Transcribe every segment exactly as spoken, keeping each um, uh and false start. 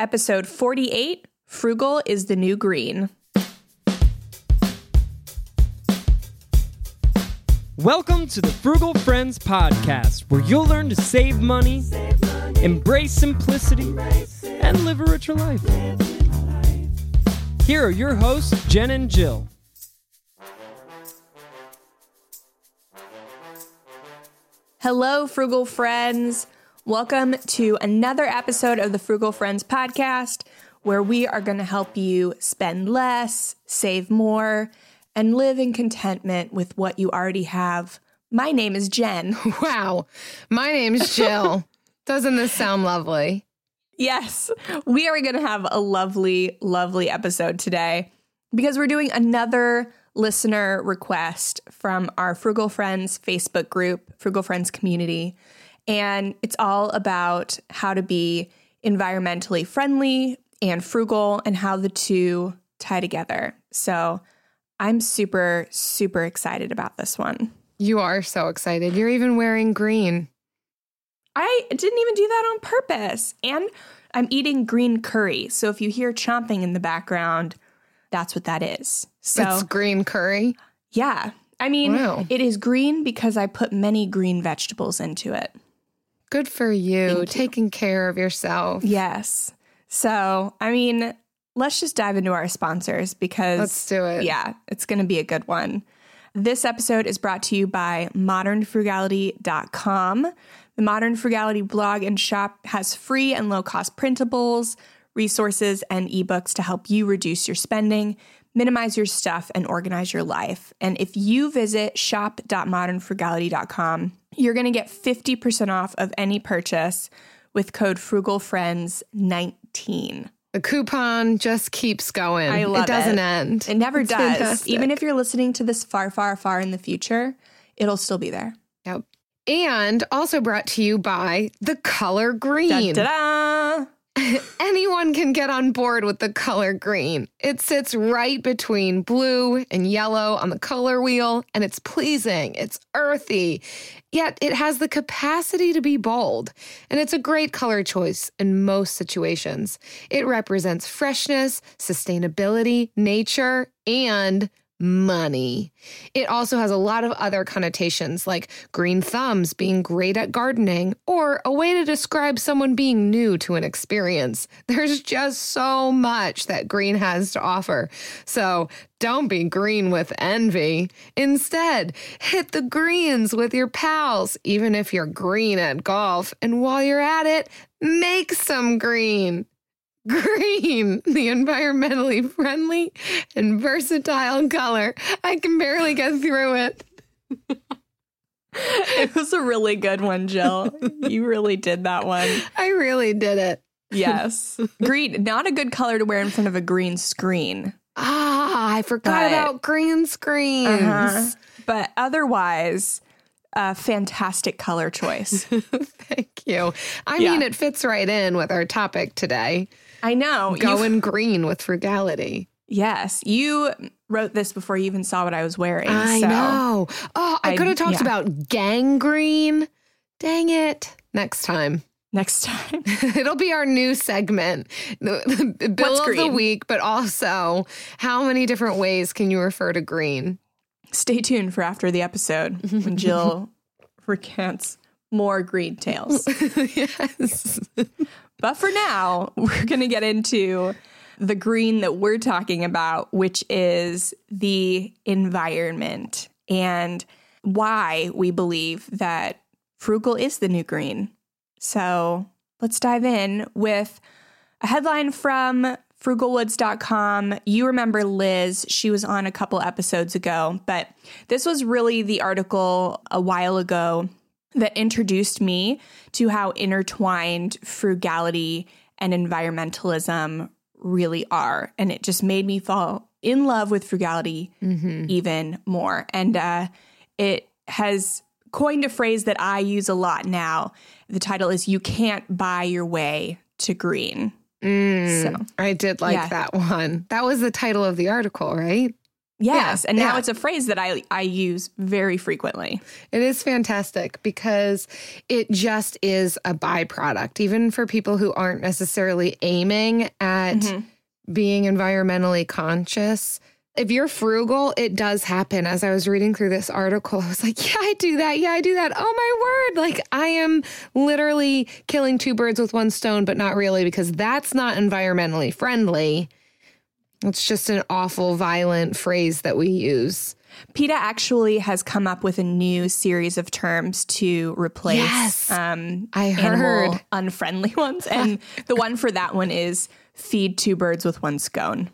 episode forty-eight, Frugal is the New Green. Welcome to the Frugal Friends podcast, where you'll learn to save money, save money embrace simplicity, embrace and live a richer life. Here are your hosts, Jen and Jill. Hello, Frugal Friends. Welcome to another episode of the Frugal Friends podcast, where we are going to help you spend less, save more, and live in contentment with what you already have. My name is Jen. Wow. My name's Jill. Doesn't this sound lovely? Yes. We are going to have a lovely, lovely episode today because we're doing another listener request from our Frugal Friends Facebook group, Frugal Friends community. And it's all about how to be environmentally friendly and frugal and how the two tie together. So I'm super, super excited about this one. You are so excited. You're even wearing green. I didn't even do that on purpose. And I'm eating green curry. So if you hear chomping in the background, that's what that is. So it's green curry? Yeah. I mean, wow. It is green because I put many green vegetables into it. Good for you. Thank Taking you. Care of yourself. Yes. So, I mean, let's just dive into our sponsors because let's do it. Yeah, it's going to be a good one. This episode is brought to you by modern frugality dot com. The Modern Frugality blog and shop has free and low-cost printables, resources, and ebooks to help you reduce your spending, minimize your stuff, and organize your life. And if you visit shop dot modern frugality dot com, you're going to get fifty percent off of any purchase with code frugal friends nineteen. The coupon just keeps going. I love it. It doesn't end. It never it's does. Fantastic. Even if you're listening to this far, far, far in the future, it'll still be there. Yep. And also brought to you by the color green. Da-da-da! Anyone can get on board with the color green. It sits right between blue and yellow on the color wheel, and it's pleasing, it's earthy, yet it has the capacity to be bold. And it's a great color choice in most situations. It represents freshness, sustainability, nature, and money. It also has a lot of other connotations like green thumbs being great at gardening or a way to describe someone being new to an experience. There's just so much that green has to offer. So don't be green with envy. Instead, hit the greens with your pals, even if you're green at golf. And while you're at it, make some green. Green, the environmentally friendly and versatile color. I can barely get through it. It was a really good one, Jill. You really did that one. I really did it. Yes. Green, not a good color to wear in front of a green screen. Ah, I forgot but, about green screens. Uh-huh. But otherwise, a fantastic color choice. Thank you. I yeah. mean, it fits right in with our topic today. I know. Going You've, green with frugality. Yes. You wrote this before you even saw what I was wearing. I so know. Oh, I, I could have talked yeah. about gangrene. Dang it. Next time. Next time. It'll be our new segment. The, the bill What's of green? the week, but also how many different ways can you refer to green? Stay tuned for after the episode when Jill recants more green tales. Yes. But for now, we're going to get into the green that we're talking about, which is the environment and why we believe that frugal is the new green. So let's dive in with a headline from frugal woods dot com. You remember Liz. She was on a couple episodes ago, but this was really the article a while ago that introduced me to how intertwined frugality and environmentalism really are. And it just made me fall in love with frugality mm-hmm. even more. And uh, it has coined a phrase that I use a lot now. The title is "You Can't Buy Your Way to Green." Mm, so I did like yeah. that one. That was the title of the article, right? Yes. Yeah, and now yeah. it's a phrase that I, I use very frequently. It is fantastic because it just is a byproduct, even for people who aren't necessarily aiming at mm-hmm. being environmentally conscious. If you're frugal, it does happen. As I was reading through this article, I was like, yeah, I do that. Yeah, I do that. Oh, my word. Like, I am literally killing two birds with one stone, but not really, because that's not environmentally friendly. It's just an awful, violent phrase that we use. PETA actually has come up with a new series of terms to replace yes, um, I heard. animal unfriendly ones. And the one for that one is feed two birds with one scone.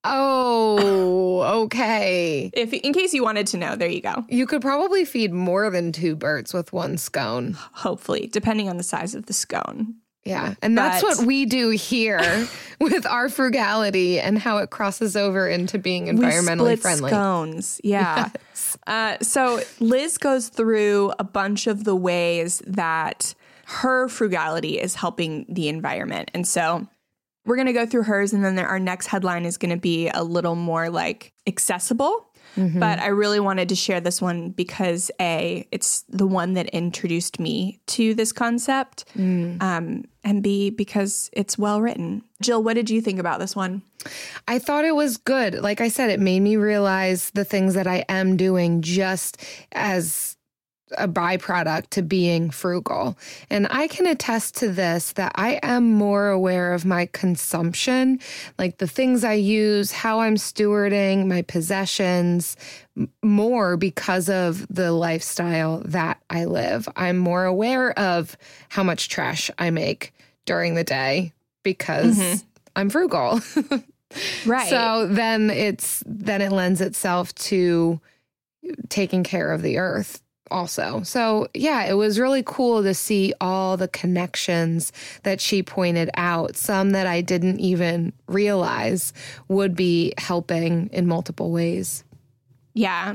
Oh, okay. If in case you wanted to know, there you go. You could probably feed more than two birds with one scone. Hopefully, depending on the size of the scone. Yeah, and that's But- what we do here with our frugality and how it crosses over into being environmentally we split friendly. Scones, yeah. Yes. Uh, so Liz goes through a bunch of the ways that her frugality is helping the environment. And so we're going to go through hers, and then there, our next headline is going to be a little more like accessible. Mm-hmm. But I really wanted to share this one because A, it's the one that introduced me to this concept, mm. um, and B, because it's well written. Jill, what did you think about this one? I thought it was good. Like I said, it made me realize the things that I am doing just as a byproduct to being frugal. And I can attest to this, that I am more aware of my consumption, like the things I use, how I'm stewarding my possessions m- more because of the lifestyle that I live. I'm more aware of how much trash I make during the day because mm-hmm. I'm frugal. Right. So then it's then it lends itself to taking care of the earth also. So yeah, it was really cool to see all the connections that she pointed out, some that I didn't even realize would be helping in multiple ways. Yeah.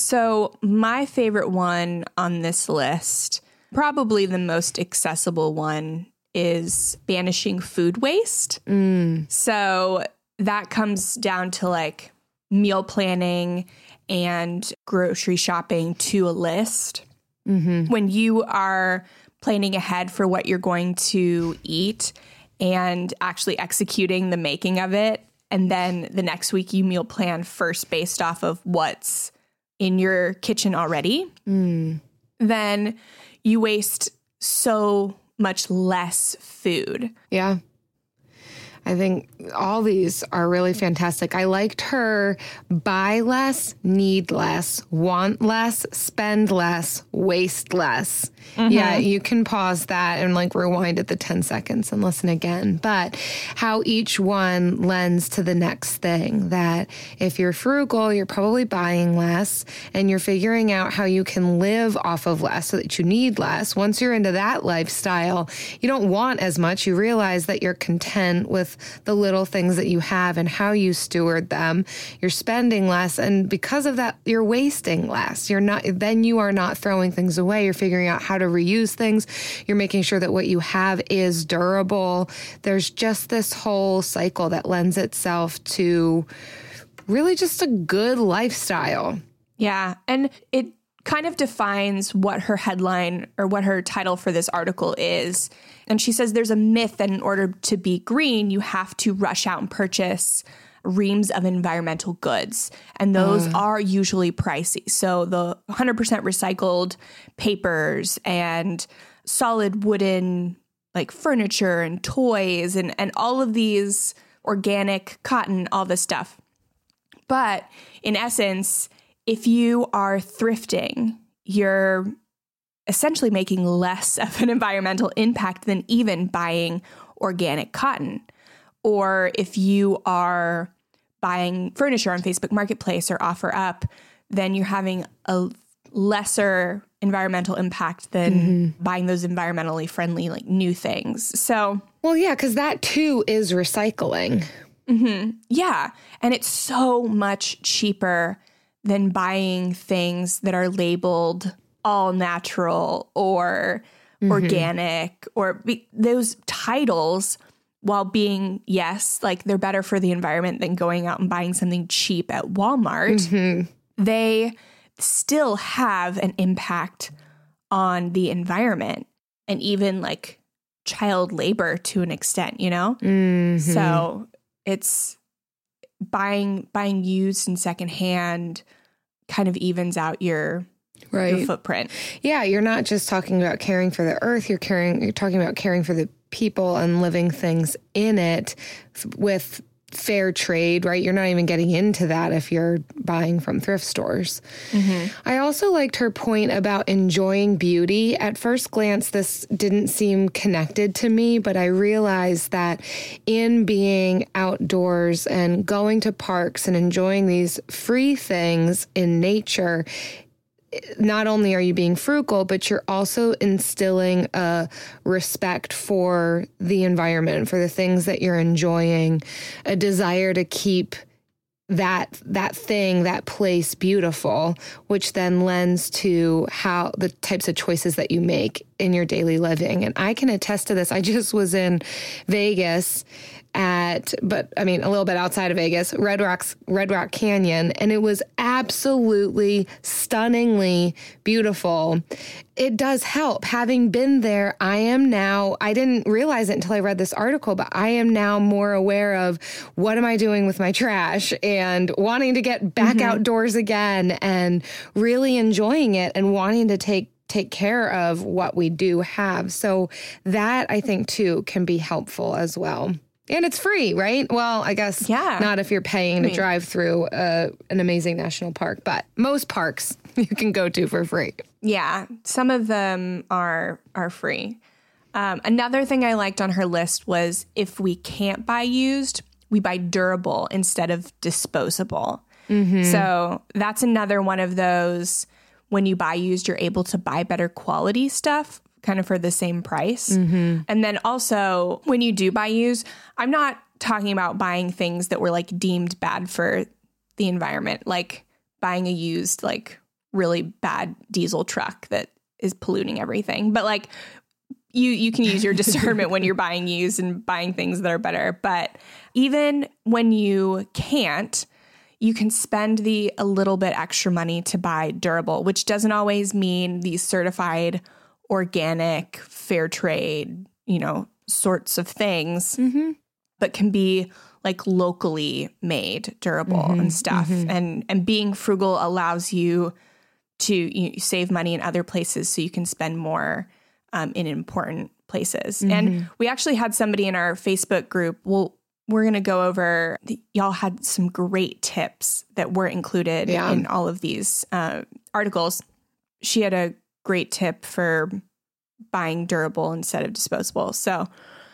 So my favorite one on this list, probably the most accessible one, is banishing food waste. Mm. So that comes down to like meal planning and grocery shopping to a list. Mm-hmm. When you are planning ahead for what you're going to eat and actually executing the making of it, and then the next week you meal plan first based off of what's in your kitchen already, mm. then you waste so much less food. Yeah. I think all these are really fantastic. I liked her buy less, need less, want less, spend less, waste less. Mm-hmm. Yeah, you can pause that and like rewind at the ten seconds and listen again. But how each one lends to the next thing, that if you're frugal, you're probably buying less and you're figuring out how you can live off of less so that you need less. Once you're into that lifestyle, you don't want as much. You realize that you're content with the little things that you have and how you steward them. You're spending less, and because of that, you're wasting less. You're not, then you are not throwing things away. You're figuring out how to reuse things. You're making sure that what you have is durable. There's just this whole cycle that lends itself to really just a good lifestyle. Yeah, and it kind of defines what her headline or what her title for this article is. And she says there's a myth that in order to be green, you have to rush out and purchase reams of environmental goods. And those uh. are usually pricey. So the one hundred percent recycled papers and solid wooden like furniture and toys and, and all of these organic cotton, all this stuff. But in essence, if you are thrifting, you're essentially making less of an environmental impact than even buying organic cotton. Or if you are buying furniture on Facebook Marketplace or OfferUp, then you're having a lesser environmental impact than mm-hmm. buying those environmentally friendly, like new things. So, well, yeah, because that too is recycling. Mm-hmm. Yeah. And it's so much cheaper than buying things that are labeled all natural or mm-hmm. organic, or be, those titles while being, yes, like they're better for the environment than going out and buying something cheap at Walmart, mm-hmm. they still have an impact on the environment and even like child labor to an extent, you know? Mm-hmm. So it's buying buying used and secondhand kind of evens out your right. your footprint. Yeah, you're not just talking about caring for the earth, you're caring you're talking about caring for the people and living things in it with fair trade, right? You're not even getting into that if you're buying from thrift stores. Mm-hmm. I also liked her point about enjoying beauty. At first glance, this didn't seem connected to me, but I realized that in being outdoors and going to parks and enjoying these free things in nature, not only are you being frugal, but you're also instilling a respect for the environment, for the things that you're enjoying, a desire to keep that that thing, that place beautiful, which then lends to how the types of choices that you make in your daily living. And I can attest to this. I just was in Vegas at, but I mean, a little bit outside of Vegas, Red Rocks, Red Rock Canyon, and it was absolutely stunningly beautiful. It does help. Having been there, I am now, I didn't realize it until I read this article, but I am now more aware of what am I doing with my trash and wanting to get back mm-hmm. outdoors again and really enjoying it and wanting to take take care of what we do have. So that I think too can be helpful as well. And it's free, right? Well, I guess yeah. not if you're paying I mean, to drive through uh, an amazing national park, but most parks you can go to for free. Yeah, some of them are are free. Um, another thing I liked on her list was if we can't buy used, we buy durable instead of disposable. Mm-hmm. So that's another one of those, when you buy used, you're able to buy better quality stuff kind of for the same price. Mm-hmm. And then also when you do buy used, I'm not talking about buying things that were like deemed bad for the environment, like buying a used, like really bad diesel truck that is polluting everything. But like you, you can use your discernment when you're buying used and buying things that are better. But even when you can't, you can spend the a little bit extra money to buy durable, which doesn't always mean these certified organic, fair trade, you know, sorts of things, mm-hmm. but can be like locally made durable mm-hmm, and stuff. Mm-hmm. And and being frugal allows you to you save money in other places so you can spend more um, in important places. Mm-hmm. And we actually had somebody in our Facebook group, well, we're going to go over, the, y'all had some great tips that were included yeah. in all of these uh, articles. She had a great tip for buying durable instead of disposable. So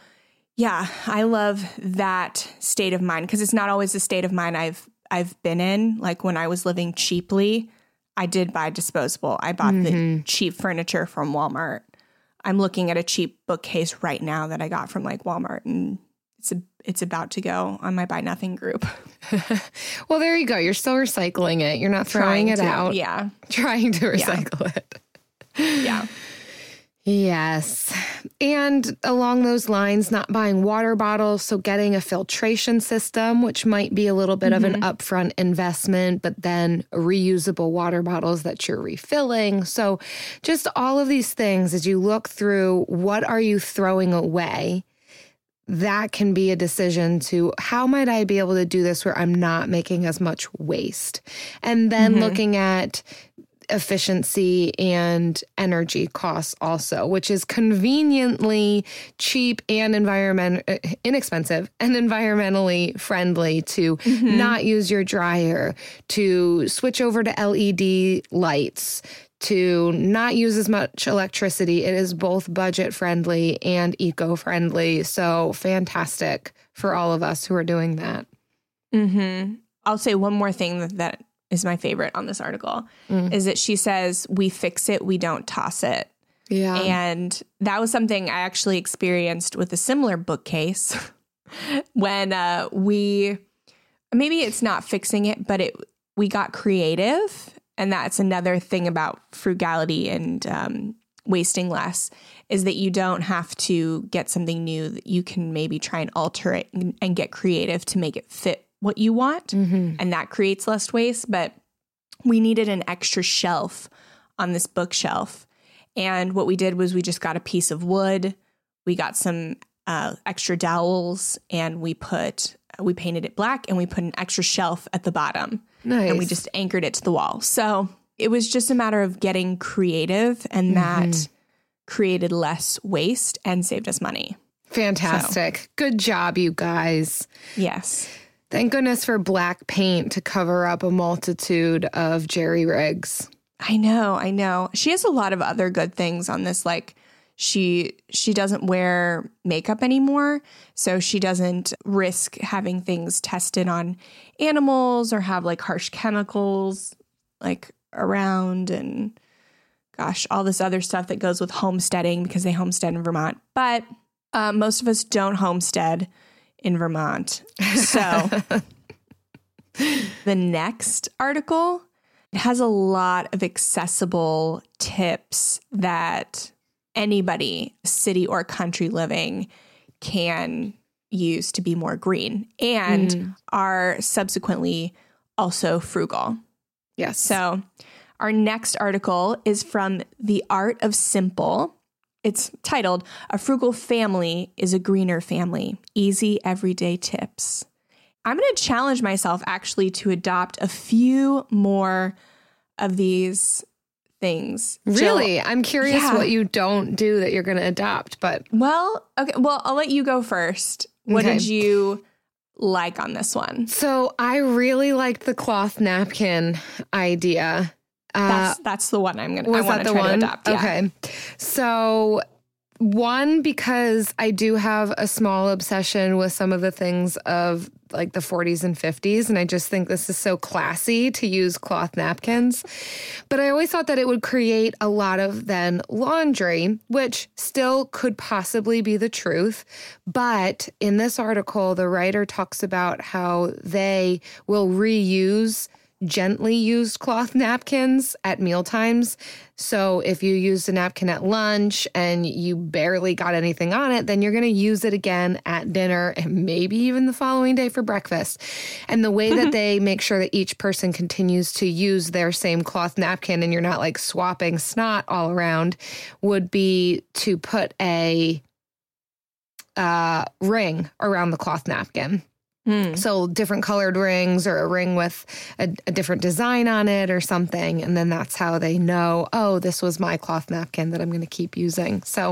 yeah, I love that state of mind because it's not always the state of mind I've I've been in. Like when I was living cheaply, I did buy disposable. I bought mm-hmm. the cheap furniture from Walmart. I'm looking at a cheap bookcase right now that I got from like Walmart, and it's a, it's about to go on my Buy Nothing group. Well, there you go. You're still recycling it. You're not throwing Trying it to, out. Yeah. Trying to recycle yeah. it. Yeah. Yes. And along those lines, not buying water bottles, so getting a filtration system, which might be a little bit mm-hmm. of an upfront investment, but then reusable water bottles that you're refilling. So just all of these things, as you look through what are you throwing away, that can be a decision to how might I be able to do this where I'm not making as much waste? And then mm-hmm. looking at efficiency and energy costs also, which is conveniently cheap and environment inexpensive and environmentally friendly to mm-hmm. not use your dryer, to switch over to L E D lights, to not use as much electricity. It is both budget friendly and eco friendly. So fantastic for all of us who are doing that. Mm-hmm. I'll say one more thing that, that is my favorite on this article mm. is that she says, we fix it, we don't toss it. Yeah. And that was something I actually experienced with a similar bookcase when uh, we, maybe it's not fixing it, but it we got creative. And that's another thing about frugality and um, wasting less is that you don't have to get something new, that you can maybe try and alter it and, and get creative to make it fit what you want. Mm-hmm. And that creates less waste. But we needed an extra shelf on this bookshelf. And what we did was we just got a piece of wood. We got some uh, extra dowels, and we put we painted it black, and we put an extra shelf at the bottom. Nice. And we just anchored it to the wall. So it was just a matter of getting creative, and mm-hmm. that created less waste and saved us money. Fantastic. So. Good job, you guys. Yes. Thank goodness for black paint to cover up a multitude of jerry rigs. I know, I know. She has a lot of other good things on this. Like she she doesn't wear makeup anymore, so she doesn't risk having things tested on animals or have like harsh chemicals like around, and gosh, all this other stuff that goes with homesteading because they homestead in Vermont. But uh, most of us don't homestead in Vermont. So the next article, it has a lot of accessible tips that anybody, city or country living, can use to be more green and mm. are subsequently also frugal. Yes. So our next article is from The Art of Simple. It's titled, A Frugal Family is a Greener Family, Easy Everyday Tips. I'm going to challenge myself actually to adopt a few more of these things. Really? Jill, I'm curious yeah. what you don't do that you're going to adopt, but. Well, okay. Well, I'll let you go first. What okay. did you like on this one? So I really liked the cloth napkin idea. Uh, that's, that's the one I'm going to, I want to try one? to adopt. Yeah. Okay. So one, because I do have a small obsession with some of the things of like the forties and fifties. And I just think this is so classy to use cloth napkins. But I always thought that it would create a lot of then laundry, which still could possibly be the truth. But in this article, the writer talks about how they will reuse gently used cloth napkins at mealtimes. So if you used a napkin at lunch and you barely got anything on it, then you're going to use it again at dinner and maybe even the following day for breakfast. And the way that they make sure that each person continues to use their same cloth napkin and you're not like swapping snot all around would be to put a uh, ring around the cloth napkin. Hmm. So different colored rings or a ring with a, a different design on it or something. And then that's how they know, oh, this was my cloth napkin that I'm going to keep using. So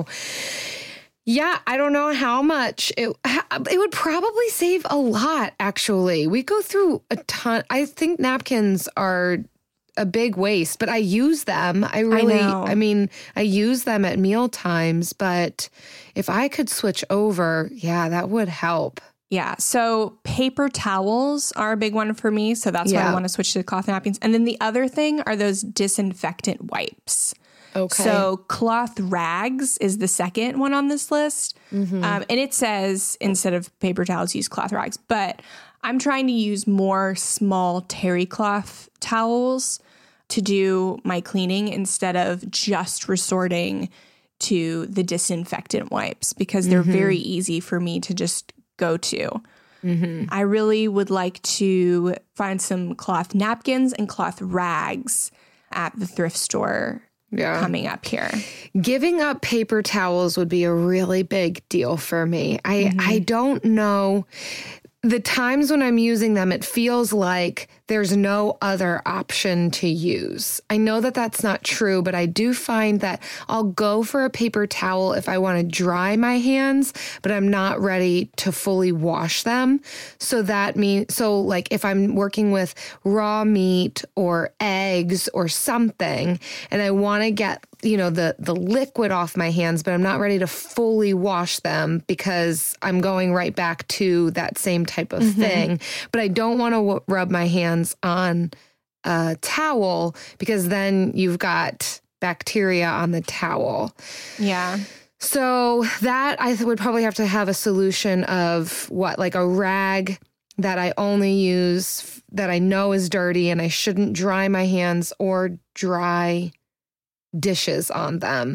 yeah, I don't know how much it, it would probably save a lot. Actually, we go through a ton. I think napkins are a big waste, but I use them. I really, I, I mean, I use them at meal times, but if I could switch over, yeah, that would help. Yeah. So paper towels are a big one for me. So that's yeah. why I want to switch to cloth napkins. And then the other thing are those disinfectant wipes. Okay. So cloth rags is the second one on this list. Mm-hmm. Um, and it says instead of paper towels, use cloth rags. But I'm trying to use more small terry cloth towels to do my cleaning instead of just resorting to the disinfectant wipes because they're mm-hmm. very easy for me to just go to. Mm-hmm. I really would like to find some cloth napkins and cloth rags at the thrift store yeah. coming up here. Giving up paper towels would be a really big deal for me. I, mm-hmm. I don't know. The times when I'm using them, it feels like there's no other option to use. I know that that's not true, but I do find that I'll go for a paper towel if I want to dry my hands, but I'm not ready to fully wash them. So that means, so like if I'm working with raw meat or eggs or something, and I want to get, you know, the, the liquid off my hands, but I'm not ready to fully wash them because I'm going right back to that same type of mm-hmm. thing. But I don't want to w- rub my hands on a towel because then you've got bacteria on the towel. Yeah. So that I would probably have to have a solution of what, like a rag that I only use that I know is dirty and I shouldn't dry my hands or dry dishes on them.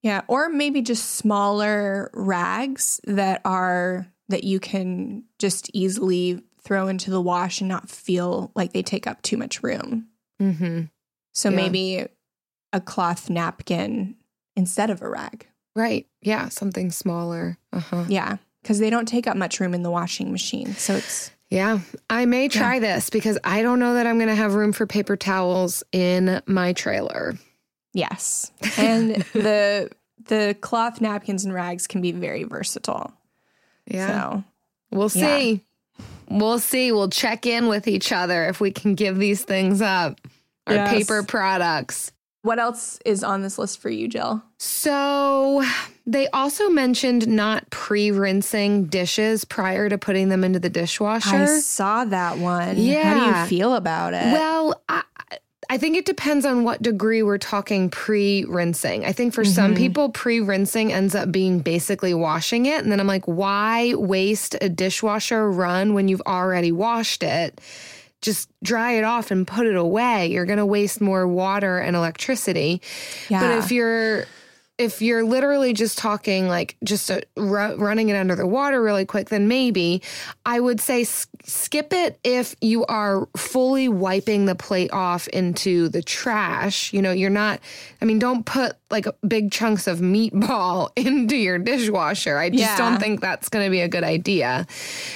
Yeah, or maybe just smaller rags that are that you can just easily throw into the wash and not feel like they take up too much room. Mm-hmm. So Yeah. maybe a cloth napkin instead of a rag. Right. Yeah. Something smaller. Uh-huh. Yeah, because they don't take up much room in the washing machine. So it's Yeah. I may try this because I don't know that I'm going to have room for paper towels in my trailer. yes, and the the cloth napkins and rags can be very versatile. Yeah. So We'll see. Yeah. We'll see. We'll check in with each other if we can give these things up. Our Yes. paper products. what else is on this list for you, Jill? So they also mentioned not pre-rinsing dishes prior to putting them into the dishwasher. I saw that one. How do Yeah. you feel about it? Well, I, I think it depends on what degree we're talking pre-rinsing. I think for some Mhm. people, pre-rinsing ends up being basically washing it. And then I'm like, why waste a dishwasher run when you've already washed it? Just dry it off and put it away. You're going to waste more water and electricity. yeah. But if you're if you're literally just talking like just a, ru- running it under the water really quick, then maybe I would say s- skip it if you are fully wiping the plate off into the trash. You know, you're not, I mean, don't put like big chunks of meatball into your dishwasher. I just Yeah. don't think that's going to be a good idea.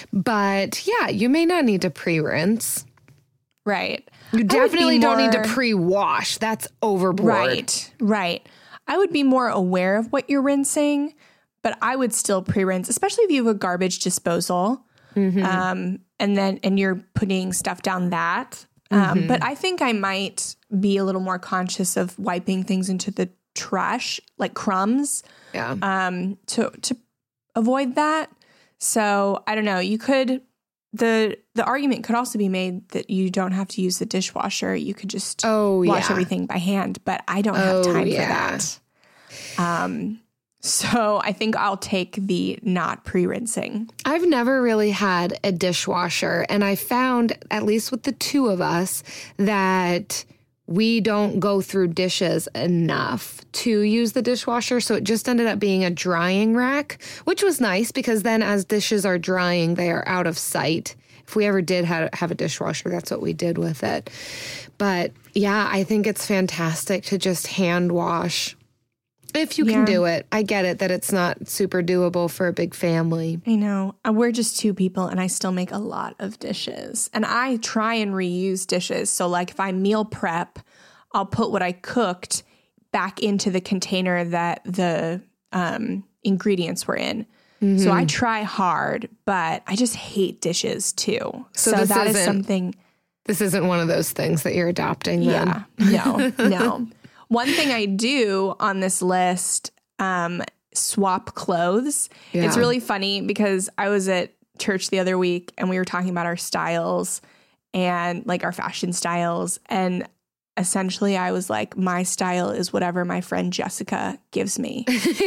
But yeah, you may not need to pre-rinse. right. You I would be definitely don't need to more- pre-wash. That's overboard. Right, right. I would be more aware of what you're rinsing, but I would still pre-rinse, especially if you have a garbage disposal, Mm-hmm. um, and then and you're putting stuff down that. Um, Mm-hmm. But I think I might be a little more conscious of wiping things into the trash, like crumbs, Yeah. um, to to avoid that. So I don't know. You could the the argument could also be made that you don't have to use the dishwasher. You could just Oh, wash yeah. everything by hand, but I don't Oh, have time yeah. for that. Um, so I think I'll take the not pre-rinsing. I've never really had a dishwasher, and I found, at least with the two of us, that we don't go through dishes enough to use the dishwasher. So it just ended up being a drying rack, which was nice because then as dishes are drying, they are out of sight. If we ever did have, have a dishwasher, that's what we did with it. But yeah, I think it's fantastic to just hand wash. If you can Yeah. do it. I get it that it's not super doable for a big family. I know. Uh, We're just two people and I still make a lot of dishes. And I try and reuse dishes. So like if I meal prep, I'll put what I cooked back into the container that the um, ingredients were in. Mm-hmm. So I try hard, but I just hate dishes too. So So, this that is isn't- something. This isn't one of those things that you're adopting then. Yeah. No, no. One thing I do on this list, um, swap clothes. Yeah. It's really funny because I was at church the other week and we were talking about our styles and like our fashion styles. And essentially I was like, my style is whatever my friend Jessica gives me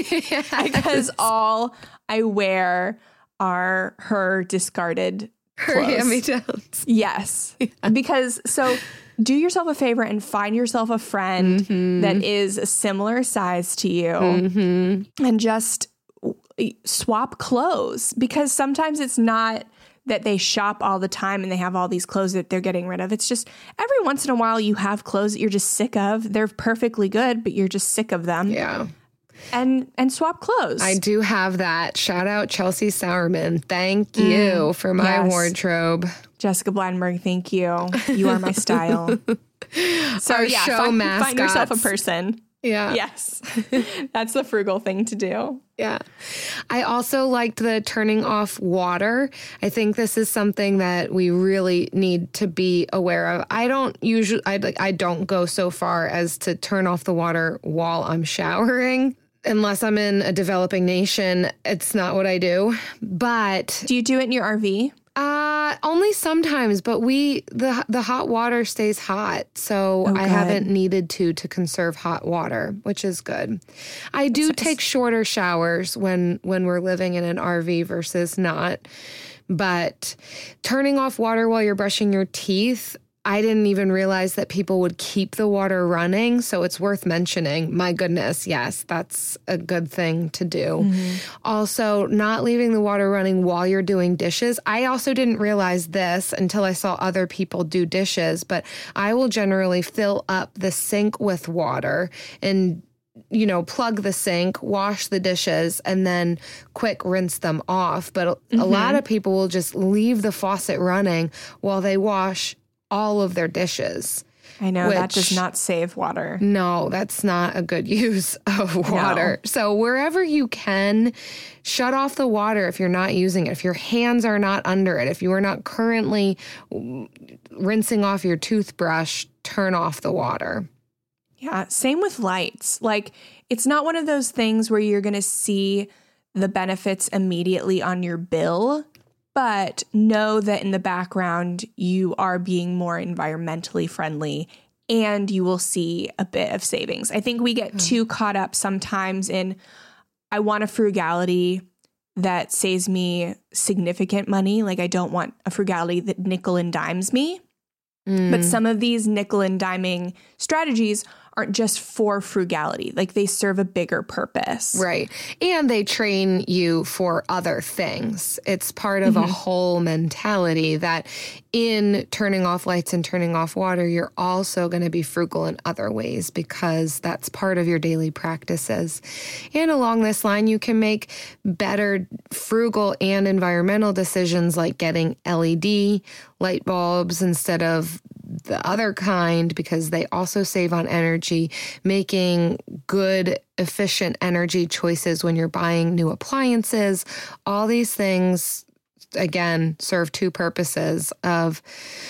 because all I wear are her discarded Her clothes. hand-me-downs. Yes. Because so do yourself a favor and find yourself a friend that is a similar size to you and just w- swap clothes because sometimes it's not that they shop all the time and they have all these clothes that they're getting rid of. It's just every once in a while you have clothes that you're just sick of. They're perfectly good, but you're just sick of them. Yeah. And and swap clothes. I do have that. Shout out Chelsea Sourman. Thank you for my yes. wardrobe. Jessica Blandenberg, thank you. You are my style. So Our yeah, show find, find yourself a mascots. person. Yeah. Yes. That's the frugal thing to do. Yeah. I also liked the turning off water. I think this is something that we really need to be aware of. I don't usually, I, like, I don't go so far as to turn off the water while I'm showering. Unless I'm in a developing nation, it's not what I do. But Do you do it in your R V? uh, only sometimes, but we the the hot water stays hot, so Oh, I good. haven't needed to to conserve hot water, which is good. I do take shorter showers when when we're living in an R V versus not. But turning off water while you're brushing your teeth, I didn't even realize that people would keep the water running. So it's worth mentioning. My goodness, yes, that's a good thing to do. Mm-hmm. Also, not leaving the water running while you're doing dishes. I also didn't realize this until I saw other people do dishes, but I will generally fill up the sink with water and you know, plug the sink, wash the dishes, and then quick rinse them off. But a, mm-hmm. a lot of people will just leave the faucet running while they wash all of their dishes. I know, which, that does not save water. No, that's not a good use of water. No. So wherever you can, shut off the water if you're not using it. If your hands are not under it, if you are not currently rinsing off your toothbrush, turn off the water. Yeah, same with lights. Like, it's not one of those things where you're going to see the benefits immediately on your bill, but know that in the background, you are being more environmentally friendly and you will see a bit of savings. I think we get mm. too caught up sometimes in, I want a frugality that saves me significant money. Like, I don't want a frugality that nickel and dimes me. Mm. But some of these nickel and diming strategies aren't just for frugality. Like, they serve a bigger purpose. Right. And they train you for other things. It's part of mm-hmm. a whole mentality that in turning off lights and turning off water, you're also going to be frugal in other ways because that's part of your daily practices. And along this line, you can make better frugal and environmental decisions like getting L E D light bulbs instead of the other kind because they also save on energy, making good, efficient energy choices when you're buying new appliances. All these things, again, serve two purposes of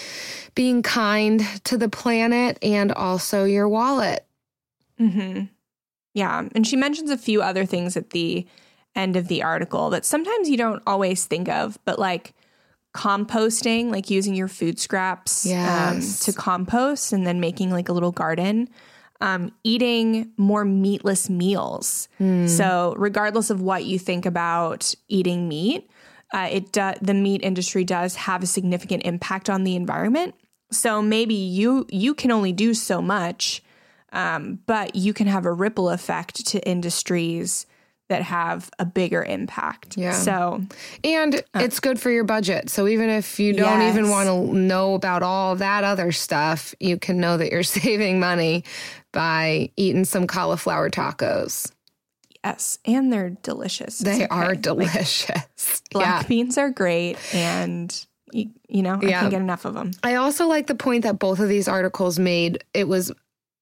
being kind to the planet and also your wallet. Mm-hmm. Yeah. And she mentions a few other things at the end of the article that sometimes you don't always think of, but like composting, like using your food scraps yes. um, to compost and then making like a little garden, um, eating more meatless meals. Mm. So regardless of what you think about eating meat, uh, it do- the meat industry does have a significant impact on the environment. So maybe you you can only do so much, um, but you can have a ripple effect to industries that have a bigger impact. Yeah. So, and uh, it's good for your budget. So even if you don't yes. even want to know about all that other stuff, you can know that you're saving money by eating some cauliflower tacos. Yes. And they're delicious. They okay. are delicious. Like, black yeah. beans are great. And, you, you know, I yeah. can't get enough of them. I also like the point that both of these articles made. It was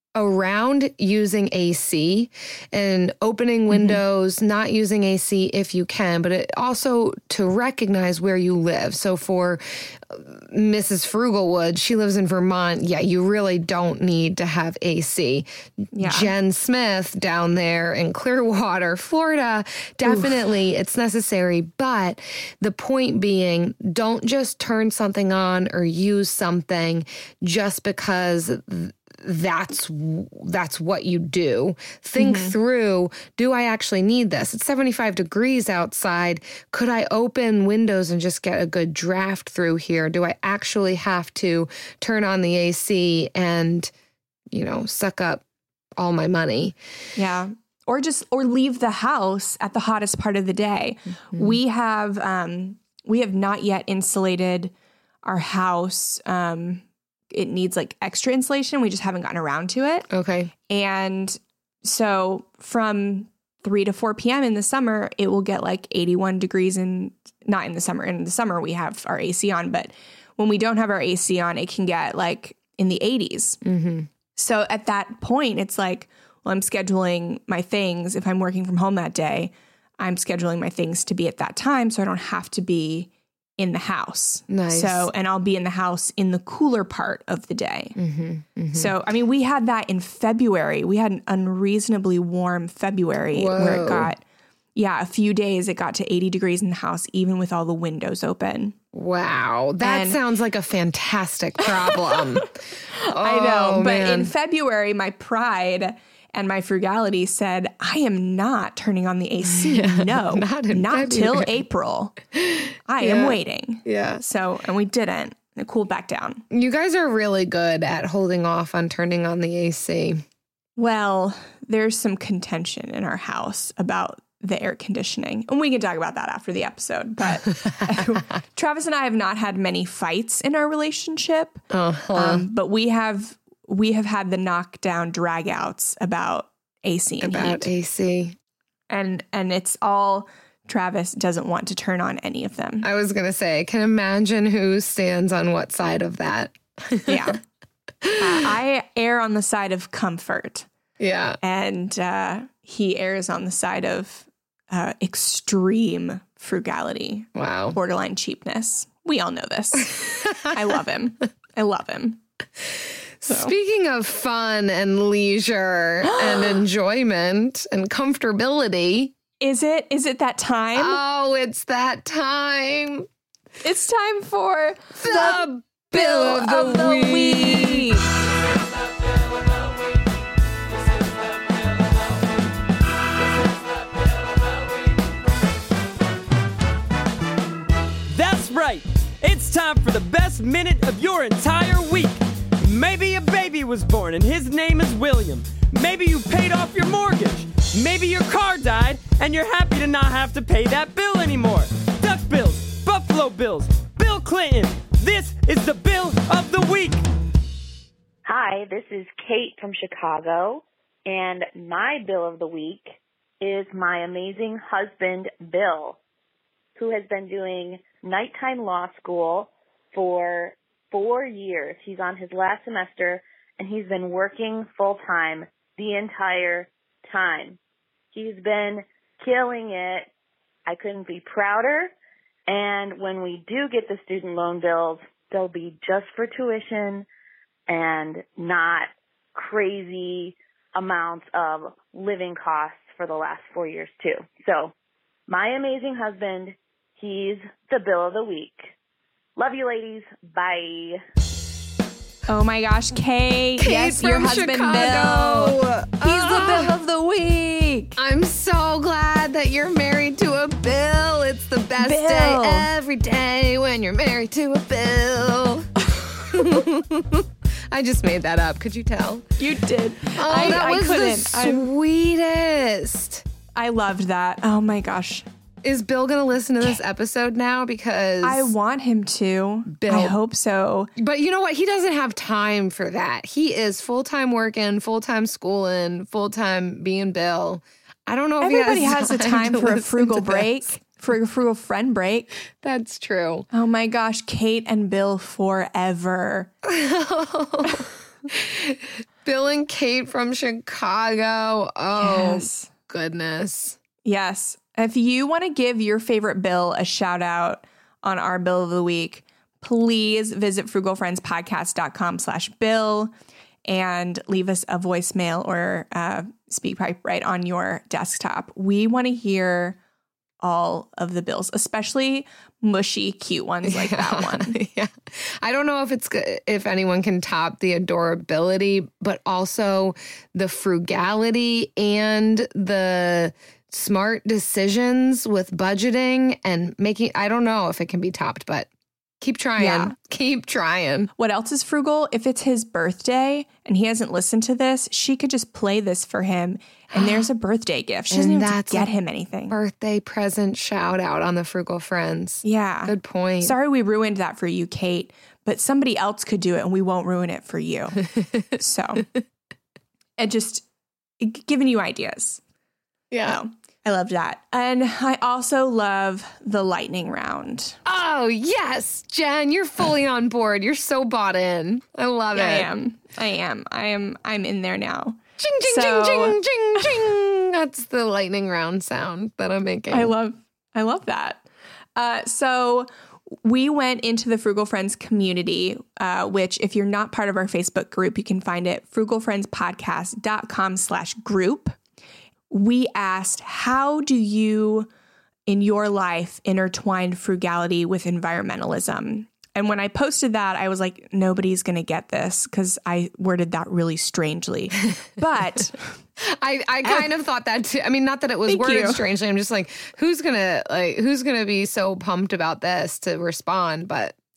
around using A C and opening windows, mm-hmm. not using A C if you can, but it also to recognize where you live. So for Missus Frugalwood, she lives in Vermont. Yeah, you really don't need to have A C. Yeah. Jen Smith down there in Clearwater, Florida, definitely Oof. It's necessary. But the point being, don't just turn something on or use something just because that's that's what you do. Think mm-hmm. through, do I actually need this? It's seventy-five degrees outside. Could I open windows and just get a good draft through here? Do I actually have to turn on the A C and, you know, suck up all my money? Yeah. Or just, or leave the house at the hottest part of the day. Mm-hmm. We have, um, we have not yet insulated our house, um, it needs like extra insulation. We just haven't gotten around to it. Okay. And so from three to four p.m. in the summer, it will get like eighty-one degrees and not in the summer. In the summer, we have our A C on. But when we don't have our A C on, it can get like in the eighties. Mm-hmm. So at that point, it's like, well, I'm scheduling my things. If I'm working from home that day, I'm scheduling my things to be at that time so I don't have to be in the house. Nice. So, and I'll be in the house in the cooler part of the day. Mm-hmm, mm-hmm. So, I mean, we had that in February. We had an unreasonably warm February Whoa. where it got, yeah, a few days it got to eighty degrees in the house, even with all the windows open. Wow. That and, sounds like a fantastic problem. oh, I know. But man. in February, my pride and my frugality said, I am not turning on the A C. Yeah, no, not, not till April. I yeah. am waiting. Yeah. So, and we didn't. and it cooled back down. You guys are really good at holding off on turning on the A C. Well, there's some contention in our house about the air conditioning, and we can talk about that after the episode. But Travis and I have not had many fights in our relationship, Uh-huh. um, but we have we have had the knockdown dragouts about A C and About heat, A C. and and it's all Travis doesn't want to turn on any of them. I was going to say, I can imagine who stands on what side of that. Yeah, uh, I err on the side of comfort. Yeah. And uh, he errs on the side of uh, extreme frugality, Wow. borderline cheapness. We all know this. I love him. I love him. So. Speaking of fun and leisure and enjoyment and comfortability. Is it? Is it that time? Oh, it's that time. It's time for The Bill of the Week. That's right. It's time for the best minute of your entire week. Maybe a baby was born and his name is William. Maybe you paid off your mortgage. Maybe your car died and you're happy to not have to pay that bill anymore. Duck Bills, Buffalo Bills, Bill Clinton. This is the Bill of the Week. Hi, this is Kate from Chicago, and my Bill of the Week is my amazing husband, Bill, who has been doing nighttime law school for four years. He's on his last semester, and he's been working full-time the entire time. He's been killing it. I couldn't be prouder. And when we do get the student loan bills, they'll be just for tuition and not crazy amounts of living costs for the last four years too. So my amazing husband, he's the Bill of the Week. Love you, ladies. Bye. Oh my gosh, Kate. Kate yes, from your husband Chicago. Bill. He's the Ah. Bill of the Week. I'm so glad that you're married to a Bill. It's the best Bill. day every day when you're married to a Bill. I just made that up. Could you tell? You did. Oh, I, that I was the couldn't. I, sweetest. I loved that. Oh my gosh. Is Bill going to listen to this episode now? Because I want him to. Bill. I hope so. But you know what? He doesn't have time for that. He is full-time working, full-time schooling, full-time being Bill. I don't know if Everybody he has has the time to for a listen frugal to break, this. for a frugal friend break. That's true. Oh my gosh, Kate and Bill forever. Bill and Kate from Chicago. Oh, Yes. goodness. Yes. If you want to give your favorite Bill a shout out on our Bill of the Week, please visit frugalfriendspodcast.com slash Bill and leave us a voicemail or uh, speak pipe right on your desktop. We want to hear all of the Bills, especially mushy, cute ones like that one. Yeah. I don't know if it's good, if anyone can top the adorability, but also the frugality and the smart decisions with budgeting and making. I don't know if it can be topped, but keep trying. Yeah. Keep trying. What else is frugal? If it's his birthday and he hasn't listened to this, she could just play this for him and there's a birthday gift. She doesn't And even have that's to get a him anything. Birthday present shout out on the Frugal Friends. Yeah. Good point. Sorry we ruined that for you, Kate, but somebody else could do it and we won't ruin it for you. So, it just it, giving you ideas. Yeah. No, I loved that. And I also love the lightning round. Oh, yes. Jen, you're fully on board. You're so bought in. I love I it. am. I am. I am. I'm in there now. Ching, ching, So- ching, ching, ching, ching. That's the lightning round sound that I'm making. I love I love that. Uh, so we went into the Frugal Friends community, uh, which if you're not part of our Facebook group, you can find it frugalfriendspodcast.com slash group. We asked, how do you in your life intertwine frugality with environmentalism? And when I posted that, I was like, nobody's going to get this because I worded that really strangely. But I, I kind of thought that too. I mean, not that it was Thank worded you. strangely. I'm just like, who's gonna like who's gonna be so pumped about this to respond? But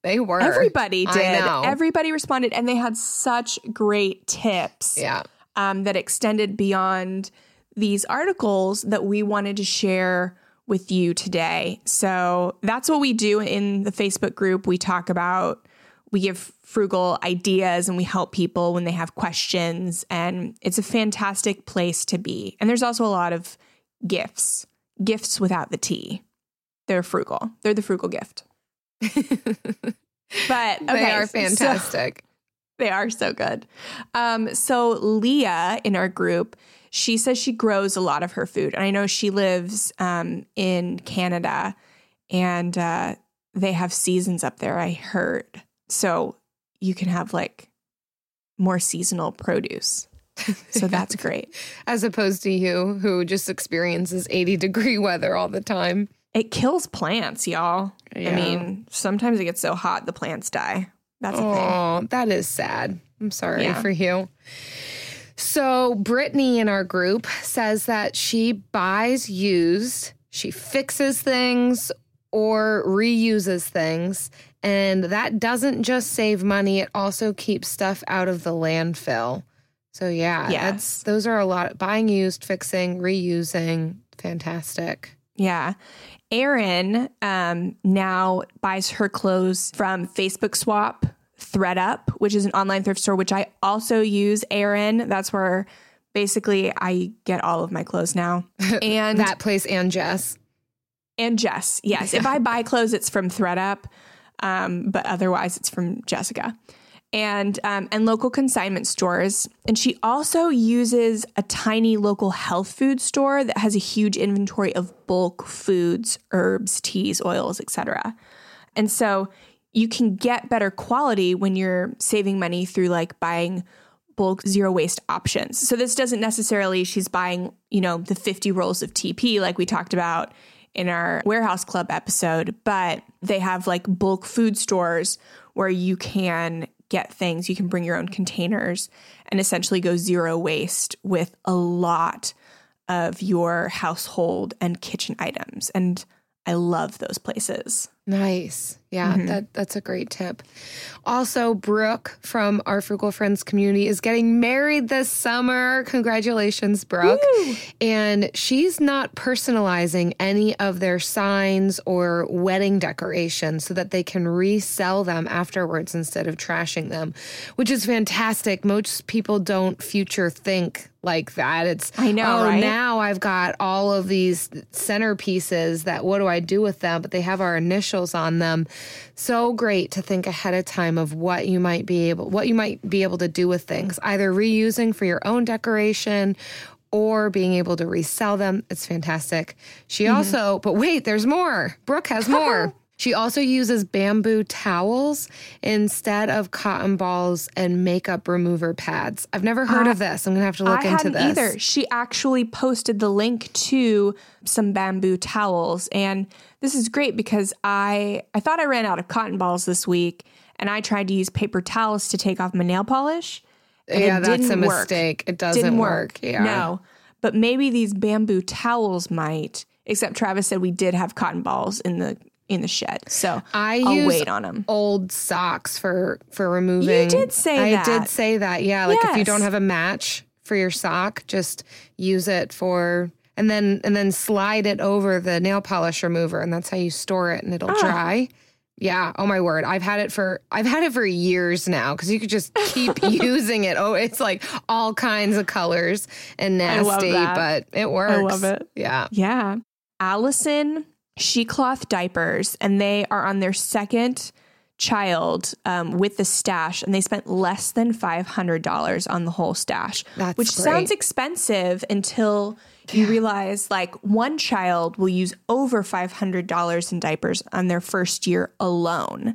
They were. Everybody I did. know. Everybody responded, and they had such great tips Yeah. um, that extended beyond these articles that we wanted to share with you today. So that's what we do in the Facebook group. We talk about, we give frugal ideas and we help people when they have questions. And it's a fantastic place to be. And there's also a lot of gifts, gifts without the T. They're frugal. They're the frugal gift. But okay, They are fantastic. So, they are so good. Um, so Leah in our group, she says she grows a lot of her food. And I know she lives um, in Canada and uh, they have seasons up there, I heard. So you can have like more seasonal produce. So that's great. As opposed to you, who just experiences eighty degree weather all the time. It kills plants, y'all. Yeah. I mean, sometimes it gets so hot the plants die. That's a thing. Oh, that is sad. I'm sorry Yeah. for you. So Brittany in our group says that she buys used, she fixes things or reuses things. And that doesn't just save money, it also keeps stuff out of the landfill. So yeah, Yes. that's those are a lot. Buying used, fixing, reusing, fantastic. Yeah. Erin um, now buys her clothes from Facebook Swap, ThredUp, which is an online thrift store, which I also use. Erin, that's where basically I get all of my clothes now. And That place and Jess. and Jess, yes. If I buy clothes, it's from ThredUp, um, but otherwise it's from Jessica. And um, and local consignment stores. And she also uses a tiny local health food store that has a huge inventory of bulk foods, herbs, teas, oils, et cetera. And so you can get better quality when you're saving money through like buying bulk zero waste options. So this doesn't necessarily, she's buying, you know, the fifty rolls of T P like we talked about in our Warehouse Club episode, but they have like bulk food stores where you can get things, you can bring your own containers and essentially go zero waste with a lot of your household and kitchen items. And I love those places. Nice. Yeah, Mm-hmm. that that's a great tip. Also, Brooke from our Frugal Friends community is getting married this summer. Congratulations, Brooke. Woo! And she's not personalizing any of their signs or wedding decorations so that they can resell them afterwards instead of trashing them, which is fantastic. Most people don't future think like that. It's, I know, oh, right? now I've got all of these centerpieces that what do I do with them? But they have our initials on them. So great to think ahead of time of what you might be able, what you might be able to do with things, either reusing for your own decoration or being able to resell them. It's fantastic. She Mm-hmm. also, but wait, there's more. Brooke has more. She also uses bamboo towels instead of cotton balls and makeup remover pads. I've never heard I- of this. I'm going to have to look I into hadn't this. either. She actually posted the link to some bamboo towels. And this is great because I, I thought I ran out of cotton balls this week and I tried to use paper towels to take off my nail polish. And Yeah, it that's a didn't work. mistake. It doesn't Didn't work. work. Yeah. No. But maybe these bamboo towels might, except Travis said we did have cotton balls in the in the shed. So I I'll use wait on them. old socks for for removing. You did say I that. did say that. Yeah, like if you Yes. don't have a match for your sock, just use it for and then and then slide it over the nail polish remover, and that's how you store it, and it'll Ah. dry. Yeah. Oh my word. I've had it for I've had it for years now because you could just keep using it. Oh, it's like all kinds of colors and I love nasty, that. but it works. love it. Yeah. Yeah. Allison She Cloth Diapers, and they are on their second child um, with the stash, and they spent less than five hundred dollars on the whole stash, That's which great. sounds expensive until you realize like one child will use over five hundred dollars in diapers on their first year alone.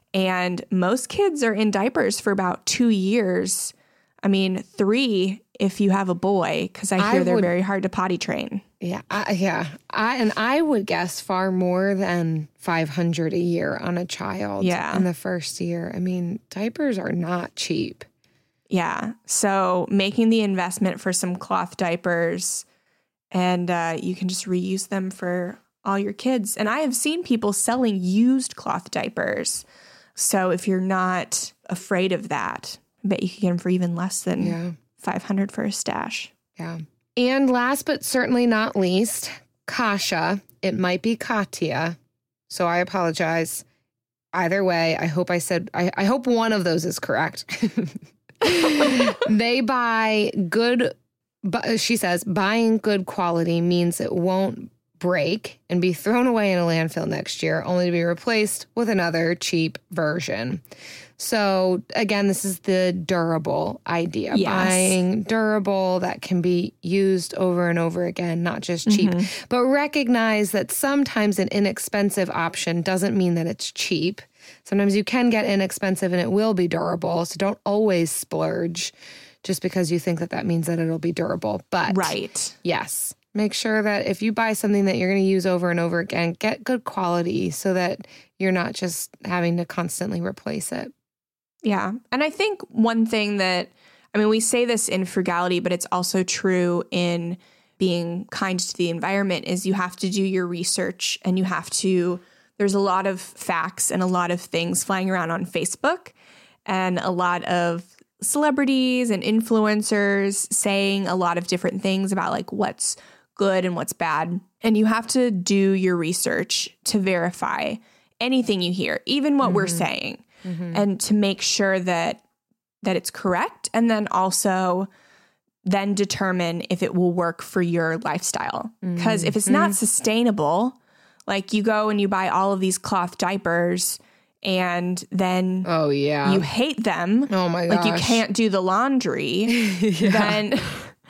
And most kids are in diapers for about two years. I mean, three if you have a boy, because I hear I they're would- very hard to potty train. Yeah, I, yeah. I and I would guess far more than five hundred a year on a child Yeah. in the first year. I mean, diapers are not cheap. Yeah. So making the investment for some cloth diapers, and uh, you can just reuse them for all your kids. And I have seen people selling used cloth diapers. So if you're not afraid of that, I bet you can get them for even less than Yeah. five hundred dollars for a stash. Yeah. And last but certainly not least, Kasha. It might be Katya. So I apologize. Either way, I hope I said, I, I hope one of those is correct. They buy good, bu- she says, buying good quality means it won't break and be thrown away in a landfill next year, only to be replaced with another cheap version. So again, this is the durable idea. Yes. Buying durable that can be used over and over again, not just cheap. Mm-hmm. But recognize that sometimes an inexpensive option doesn't mean that it's cheap. Sometimes you can get inexpensive and it will be durable. So don't always splurge just because you think that that means that it'll be durable. But Right. yes, make sure that if you buy something that you're going to use over and over again, get good quality so that you're not just having to constantly replace it. Yeah. And I think one thing that, I mean, we say this in frugality, but it's also true in being kind to the environment is you have to do your research and you have to, there's a lot of facts and a lot of things flying around on Facebook and a lot of celebrities and influencers saying a lot of different things about like what's good and what's bad. And you have to do your research to verify anything you hear, even what mm-hmm. we're saying. Mm-hmm. And to make sure that that it's correct, and then also then determine if it will work for your lifestyle. Because mm-hmm. if it's not sustainable, like you go and you buy all of these cloth diapers and then oh yeah, you hate them. Oh my gosh. Like you can't do the laundry, yeah. then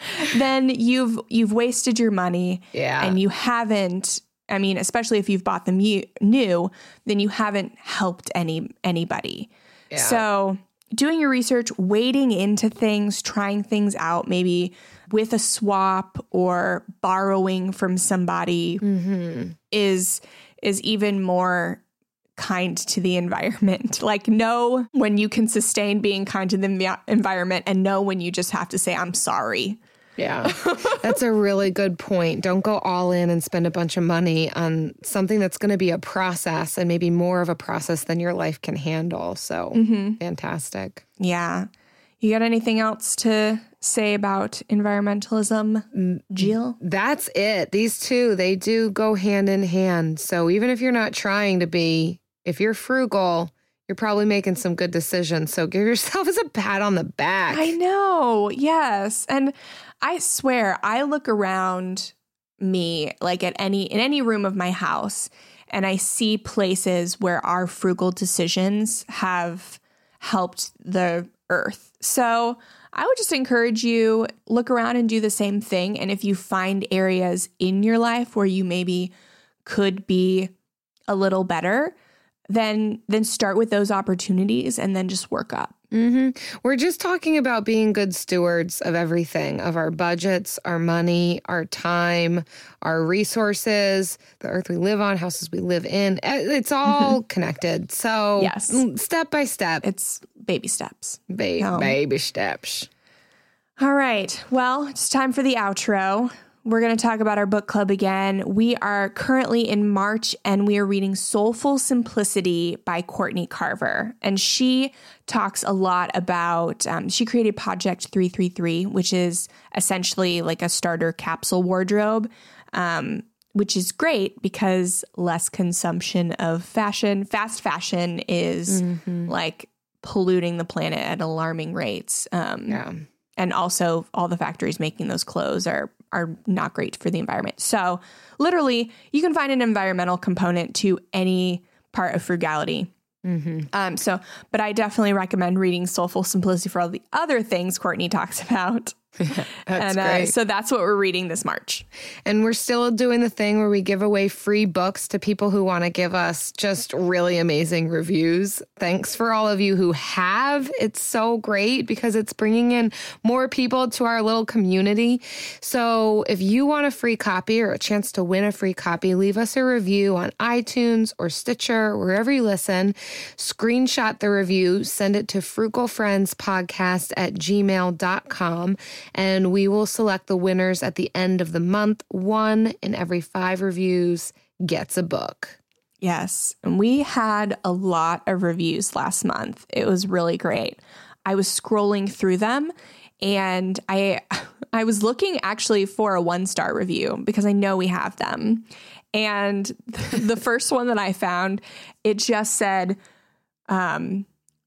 then you've you've wasted your money yeah. and you haven't I mean, especially if you've bought them new, then you haven't helped any anybody. Yeah. So doing your research, wading into things, trying things out, maybe with a swap or borrowing from somebody mm-hmm. is is even more kind to the environment. Like know when you can sustain being kind to the environment and know when you just have to say, I'm sorry. Yeah, that's a really good point. Don't go all in and spend a bunch of money on something that's going to be a process and maybe more of a process than your life can handle. So mm-hmm. fantastic. Yeah. You got anything else to say about environmentalism, Jill? That's it. These two, they do go hand in hand. So even if you're not trying to be, if you're frugal, you're probably making some good decisions. So give yourself as a pat on the back. I know. Yes. And I swear, I look around me, like at any, in any room of my house, and I see places where our frugal decisions have helped the earth. So I would just encourage you, look around and do the same thing. And if you find areas in your life where you maybe could be a little better, then then start with those opportunities and then just work up. Mm-hmm. We're just talking about being good stewards of everything, of our budgets, our money, our time, our resources, the earth we live on, houses we live in. It's all connected. So yes. step by step. It's baby steps. Ba- um, baby steps. All right. Well, it's time for the outro. We're going to talk about our book club again. We are currently in March and we are reading Soulful Simplicity by Courtney Carver. And she talks a lot about, um, she created Project three three three, which is essentially like a starter capsule wardrobe, um, which is great because less consumption of fashion. Fast fashion is mm-hmm. like polluting the planet at alarming rates. Um, yeah. And also all the factories making those clothes are are not great for the environment. So literally, you can find an environmental component to any part of frugality. Mm-hmm. Um, so, but I definitely recommend reading Soulful Simplicity for all the other things Courtney talks about. That's and uh, great. So that's what we're reading this March. And we're still doing the thing where we give away free books to people who want to give us just really amazing reviews. Thanks for all of you who have. It's so great because it's bringing in more people to our little community. So if you want a free copy or a chance to win a free copy, leave us a review on iTunes or Stitcher, wherever you listen. Screenshot the review, send it to frugalfriendspodcast at gmail dot com. And we will select the winners at the end of the month. One in every five reviews gets a book. Yes. And we had a lot of reviews last month. It was really great. I was scrolling through them and I I was looking actually for a one-star review because I know we have them. And the first one that I found, it just said, um,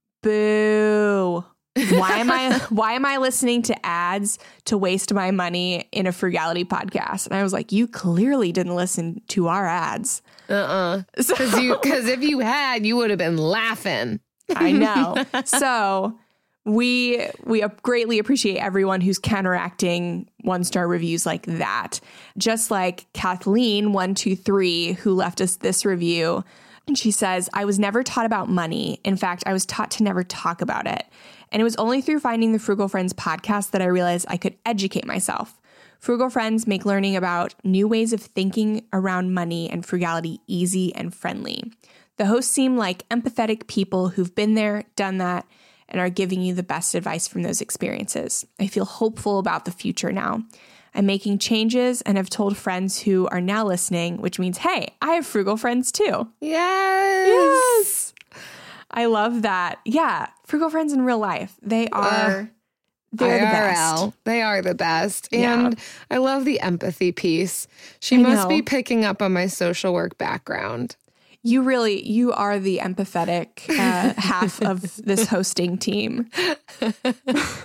boo. Why am I why am I listening to ads to waste my money in a frugality podcast? And I was like, you clearly didn't listen to our ads. Uh-uh. So, Because you, because if you had, you would have been laughing. I know. So we we greatly appreciate everyone who's counteracting one-star reviews like that. Just like Kathleen one two three, who left us this review. And she says, I was never taught about money. In fact, I was taught to never talk about it. And it was only through finding the Frugal Friends podcast that I realized I could educate myself. Frugal Friends make learning about new ways of thinking around money and frugality easy and friendly. The hosts seem like empathetic people who've been there, done that, and are giving you the best advice from those experiences. I feel hopeful about the future now. I'm making changes and have told friends who are now listening, which means, hey, I have frugal friends too. Yes. Yes. I love that. Yeah. Frugal friends in real life. They are, uh, they're the best. They are the best. Yeah. And I love the empathy piece. She I must know. be picking up on my social work background. You really, you are the empathetic uh, half of this hosting team. I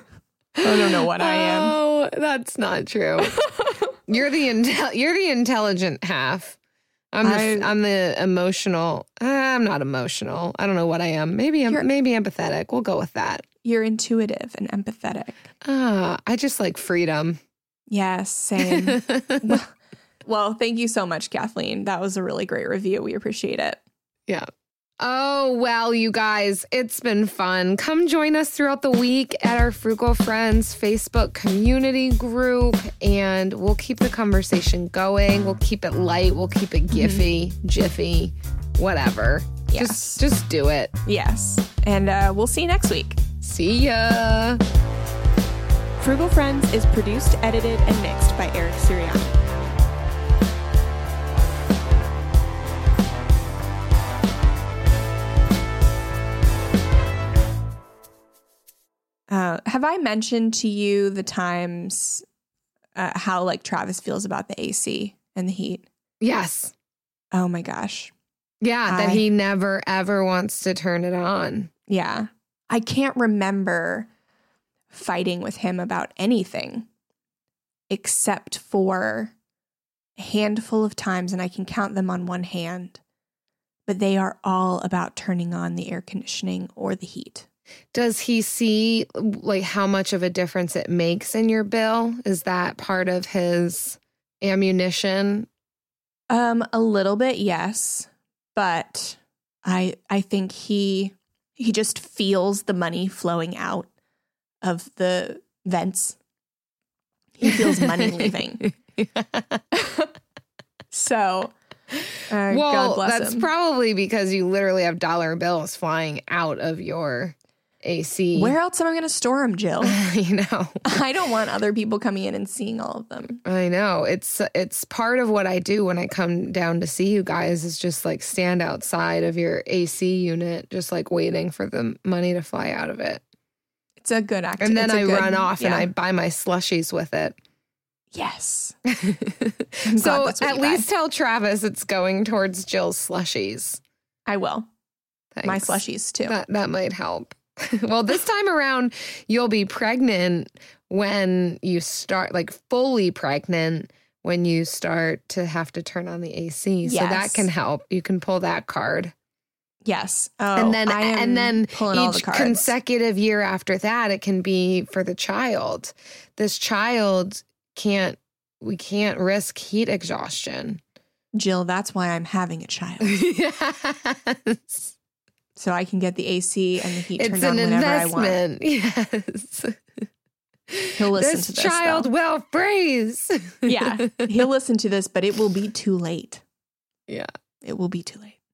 don't know what I am. Oh, that's not true. You're the intel- you're the intelligent half. I'm the I- I'm the emotional. Uh, I'm not emotional. I don't know what I am. Maybe I'm You're- maybe empathetic. We'll go with that. You're intuitive and empathetic. Ah, I just like freedom. Yes, same. Well, thank you so much, Kathleen. That was a really great review. We appreciate it. Yeah. Oh, well, you guys, it's been fun. Come join us throughout the week at our Frugal Friends Facebook community group, and we'll keep the conversation going. We'll keep it light. We'll keep it giphy, jiffy, whatever. Yes. Just, just do it. Yes. And uh, we'll see you next week. See ya. Frugal Friends is produced, edited, and mixed by Eric Sirianni. Uh, have I mentioned to you the times uh, how like Travis feels about the A C and the heat? Yes. Oh my gosh. Yeah, that I- he never, ever wants to turn it on. Yeah. I can't remember fighting with him about anything except for a handful of times, and I can count them on one hand, but they are all about turning on the air conditioning or the heat. Does he see like how much of a difference it makes in your bill? Is that part of his ammunition? Um, a little bit, yes, but I I think he he just feels the money flowing out of the vents. He feels money leaving. So, uh, well, God bless that's him. probably because you literally have dollar bills flying out of your A C. Where else am I going to store them, Jill? You know, I don't want other people coming in and seeing all of them. I know. It's it's part of what I do when I come down to see you guys is just like stand outside of your A C unit, just like waiting for the money to fly out of it. It's a good act. And then it's a I good- run off and yeah. I buy my slushies with it. Yes. I'm glad So that's what at you buy. least tell Travis it's going towards Jill's slushies. I will. My Thanks. slushies too. That that might help. Well, this time around, you'll be pregnant when you start, like fully pregnant when you start to have to turn on the A C. So that Yes. can help. You can pull that card. Yes. Oh, and then I am and then pulling all the each cards. consecutive year after that, it can be for the child. This child can't, we can't risk heat exhaustion. Jill, that's why I'm having a child. Yes. So I can get the A C and the heat It's turned an on whenever I want. investment. Yes. He'll listen this to this. child though. will freeze. Yeah. He'll listen to this, but it will be too late. Yeah. It will be too late.